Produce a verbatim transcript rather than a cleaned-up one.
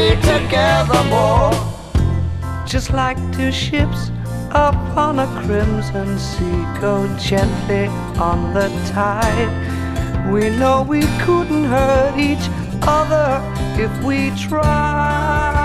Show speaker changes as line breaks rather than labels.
be together more.
Just like two ships upon a crimson sea, go gently on the tide. We know we couldn't hurt each other if we tried.